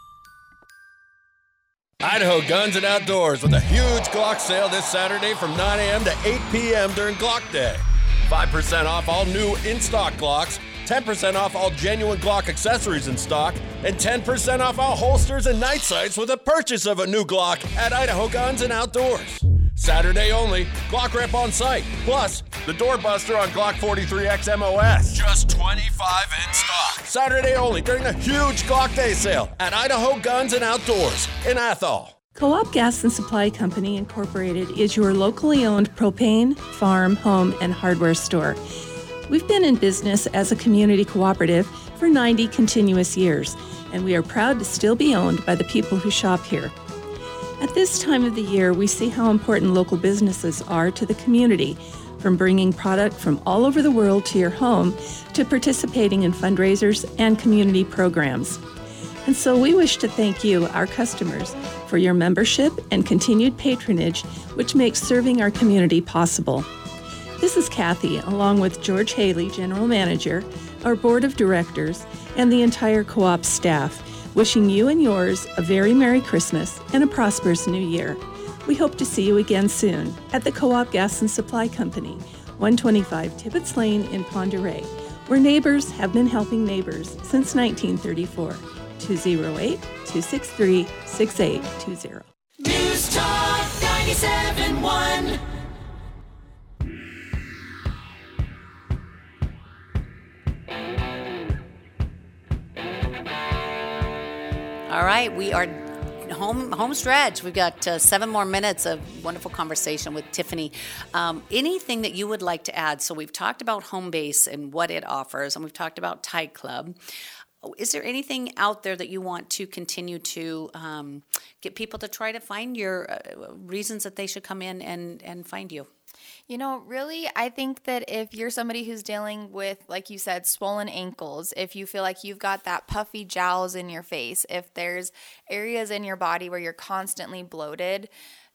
S20: Idaho Guns and Outdoors with a huge Glock sale this Saturday from nine a.m. to eight p.m. during Glock Day. five percent off all new in-stock Glocks, ten percent off all genuine Glock accessories in stock, and ten percent off all holsters and night sights with a purchase of a new Glock at Idaho Guns and Outdoors. Saturday only, Glock Rep on site, plus the doorbuster on Glock forty-three X M O S. Just twenty-five in stock. Saturday only during the huge Glock Day sale at Idaho Guns and Outdoors in Athol.
S13: Co-op Gas and Supply Company Incorporated is your locally owned propane, farm, home, and hardware store. We've been in business as a community cooperative for ninety continuous years, and we are proud to still be owned by the people who shop here. At this time of the year, we see how important local businesses are to the community, from bringing product from all over the world to your home to participating in fundraisers and community programs. And so we wish to thank you, our customers, for your membership and continued patronage, which makes serving our community possible. This is Kathy, along with George Haley, General Manager, our Board of Directors, and the entire co-op staff, wishing you and yours a very Merry Christmas and a prosperous New Year. We hope to see you again soon at the Co-op Gas and Supply Company, one twenty-five Tibbetts Lane in Pend Oreille, where neighbors have been helping neighbors since nineteen thirty-four. two oh eight, two six three, six eight two zero.
S1: News Talk ninety-seven point one.
S3: All right, we are home home stretch. We've got uh, seven more minutes of wonderful conversation with Tiffany. Um, anything that you would like to add? So we've talked about Home Base and what it offers, and we've talked about Tight Club. Is there anything out there that you want to continue to um, get people to try to find your uh, reasons that they should come in and, and find you?
S4: You know, really, I think that if you're somebody who's dealing with, like you said, swollen ankles, if you feel like you've got that puffy jowls in your face, if there's areas in your body where you're constantly bloated,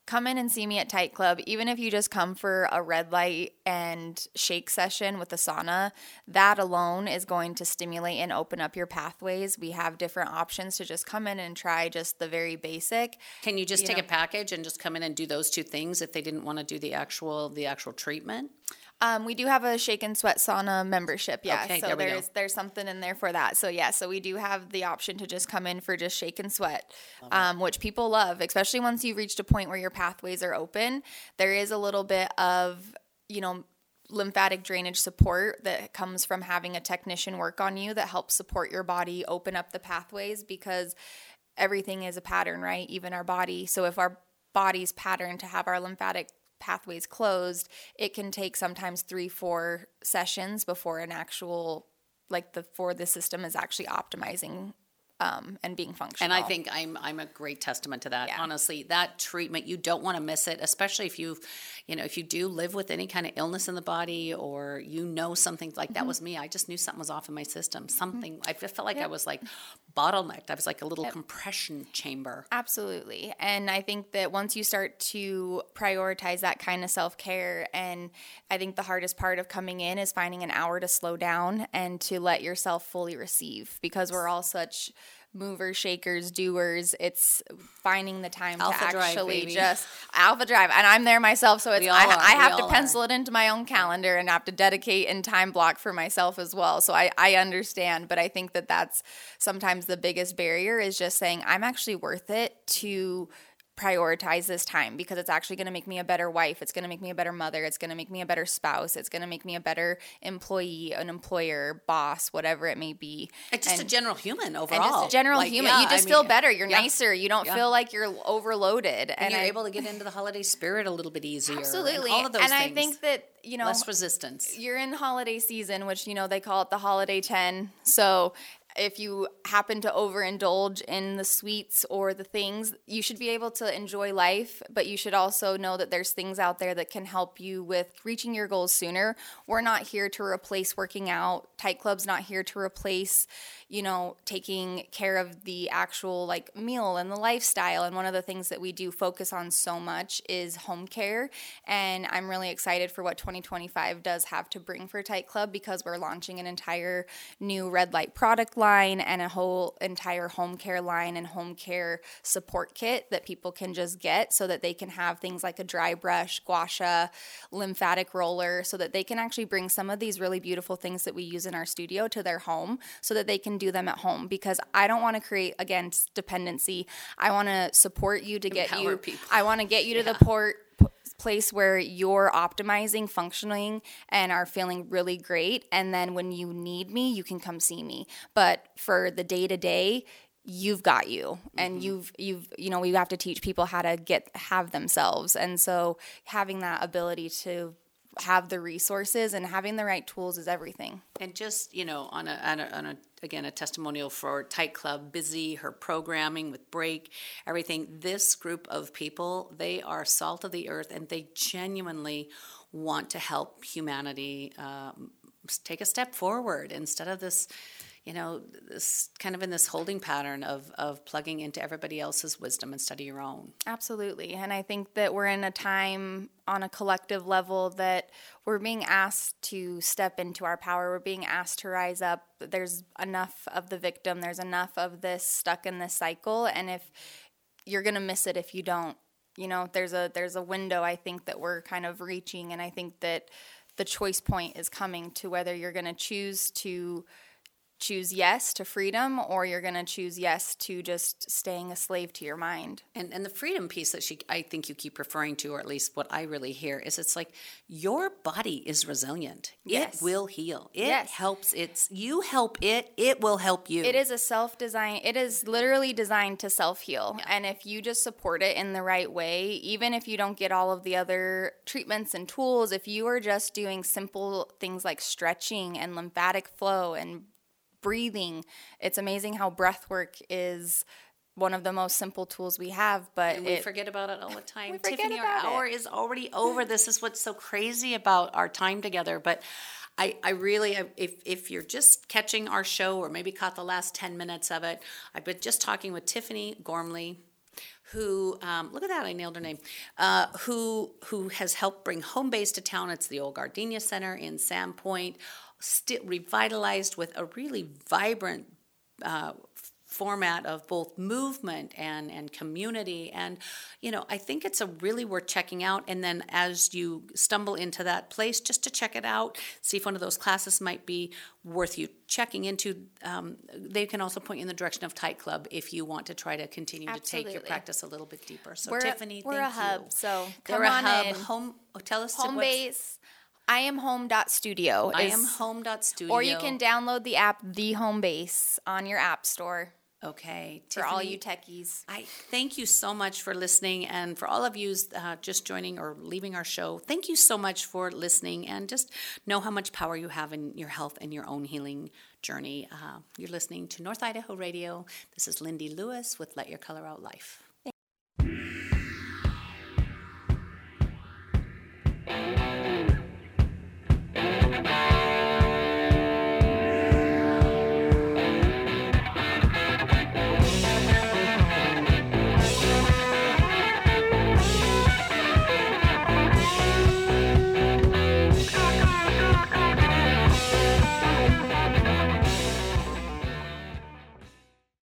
S4: come in and see me at Tight Club. Even if you just come for a red light and shake session with the sauna, that alone is going to stimulate and open up your pathways. We have different options to just come in and try just the very basic.
S3: Can you just
S4: you
S3: take
S4: know.
S3: a package and just come in and do those two things if they didn't want to do the actual the actual treatment?
S4: Um, we do have a Shake and Sweat sauna membership, yeah.
S3: Okay,
S4: so
S3: there we go.
S4: there's there's something in there for that. So yeah, so we do have the option to just come in for just Shake and Sweat, um, which people love, especially once you've reached a point where your pathways are open. There is a little bit of, you know, lymphatic drainage support that comes from having a technician work on you that helps support your body, open up the pathways, because everything is a pattern, right? Even our body. So if our body's pattern to have our lymphatic pathways closed, it can take sometimes three, four sessions before an actual, like the, for the system is actually optimizing um, and being functional.
S3: And I think I'm I'm a great testament to that. Yeah. Honestly, that treatment, you don't want to miss it, especially if you've, you know, if you do live with any kind of illness in the body, or you know something like that. Mm-hmm. Was me. I just knew something was off in my system. Something, mm-hmm. I felt like yep. I was like bottlenecked. I was like a little yep. compression chamber.
S4: Absolutely. And I think that once you start to prioritize that kind of self-care, and I think the hardest part of coming in is finding an hour to slow down and to let yourself fully receive, because we're all such movers, shakers, doers. It's finding the time
S3: alpha
S4: to
S3: drive,
S4: actually
S3: baby.
S4: just alpha drive. And I'm there myself. So it's, I, I have to pencil
S3: are.
S4: it into my own calendar and have to dedicate and time block for myself as well. So I, I understand, but I think that that's sometimes the biggest barrier, is just saying I'm actually worth it to prioritize this time, because it's actually going to make me a better wife. It's going to make me a better mother. It's going to make me a better spouse. It's going to make me a better employee, an employer, boss, whatever it may be.
S3: It's just
S4: and,
S3: a general human overall.
S4: And just a general
S3: like,
S4: human.
S3: Yeah,
S4: you just
S3: I
S4: feel
S3: mean,
S4: better. You're
S3: yeah.
S4: nicer. You don't
S3: yeah.
S4: feel like you're overloaded.
S3: And,
S4: and
S3: you're
S4: I,
S3: able to get into the holiday spirit a little bit easier.
S4: Absolutely.
S3: And all of those
S4: and
S3: things.
S4: I think that, you know,
S3: less resistance.
S4: You're in holiday season, which, you know, they call it the holiday ten. So if you happen to overindulge in the sweets or the things, you should be able to enjoy life, but you should also know that there's things out there that can help you with reaching your goals sooner. We're not here to replace working out. Tight Club's not here to replace, you know, taking care of the actual like meal and the lifestyle. And one of the things that we do focus on so much is home care. And I'm really excited for what twenty twenty-five does have to bring for Tight Club, because we're launching an entire new red light product line and a whole entire home care line and home care support kit that people can just get, so that they can have things like a dry brush, gua sha, lymphatic roller, so that they can actually bring some of these really beautiful things that we use in our studio to their home, so that they can do them at home. Because I don't want to create, again, dependency. I want to support you to get
S3: Empower
S4: you.
S3: people.
S4: I want to get you to
S3: Yeah.
S4: the port place where you're optimizing, functioning, and are feeling really great. And then when you need me, you can come see me. But for the day to day, you've got you. And mm-hmm. you've, you've, you know, we have to teach people how to get, have themselves. And so having that ability to have the resources and having the right tools is everything.
S3: And just, you know, on a, on a, on a again, a testimonial for Tight Club, Busy, her programming with Break, everything. This group of people, they are salt of the earth, and they genuinely want to help humanity um, take a step forward instead of this, you know, this kind of in this holding pattern of, of plugging into everybody else's wisdom instead of your own.
S4: Absolutely. And I think that we're in a time on a collective level that we're being asked to step into our power. We're being asked to rise up. There's enough of the victim. There's enough of this stuck in this cycle. And if you're going to miss it if you don't, you know, there's a, there's a window, I think, that we're kind of reaching. And I think that the choice point is coming to whether you're going to choose to choose yes to freedom, or you're going to choose yes to just staying a slave to your mind.
S3: And and the freedom piece that she, I think you keep referring to, or at least what I really hear, is it's like your body is resilient.
S4: Yes.
S3: It will heal. It
S4: yes.
S3: helps. It's you help it. It will help you.
S4: It is a self-design. It is literally designed to self-heal. Yeah. And if you just support it in the right way, even if you don't get all of the other treatments and tools, if you are just doing simple things like stretching and lymphatic flow and breathing, it's amazing how breath work is one of the most simple tools we have, but
S3: and we
S4: it,
S3: forget about it all the time.
S4: We
S3: Tiffany,
S4: forget
S3: our
S4: about
S3: hour
S4: it.
S3: is already over. This is what's so crazy about our time together. But I, I really, if if you're just catching our show or maybe caught the last ten minutes of it, I've been just talking with Tiffany Gormley, who, um, look at that, I nailed her name, uh, who who has helped bring home base to town. It's the old Gardenia Center in Sandpoint, still revitalized with a really vibrant uh, format of both movement and, and community. And, you know, I think it's a really worth checking out. And then as you stumble into that place, just to check it out, see if one of those classes might be worth you checking into. Um, they can also point you in the direction of Tight Club if you want to try to continue
S4: Absolutely.
S3: to take your practice a little bit deeper. So
S4: we're
S3: Tiffany,
S4: a, we're
S3: thank
S4: a hub,
S3: you.
S4: so
S3: They're
S4: come
S3: a
S4: on
S3: hub.
S4: in.
S3: Home, oh, tell us
S4: Home
S3: what's-
S4: base. I am home dot studio.
S3: I
S4: is-
S3: am home dot studio.
S4: Or you can download the app, The Home Base, on your app store.
S3: Okay,
S4: For all
S3: Tiffany,
S4: you techies.
S3: I thank you so much for listening, and for all of you uh, just joining or leaving our show. Thank you so much for listening, and just know how much power you have in your health and your own healing journey. Uh, you're listening to North Idaho Radio. This is Lindy Lewis with Let Your Color Out Life.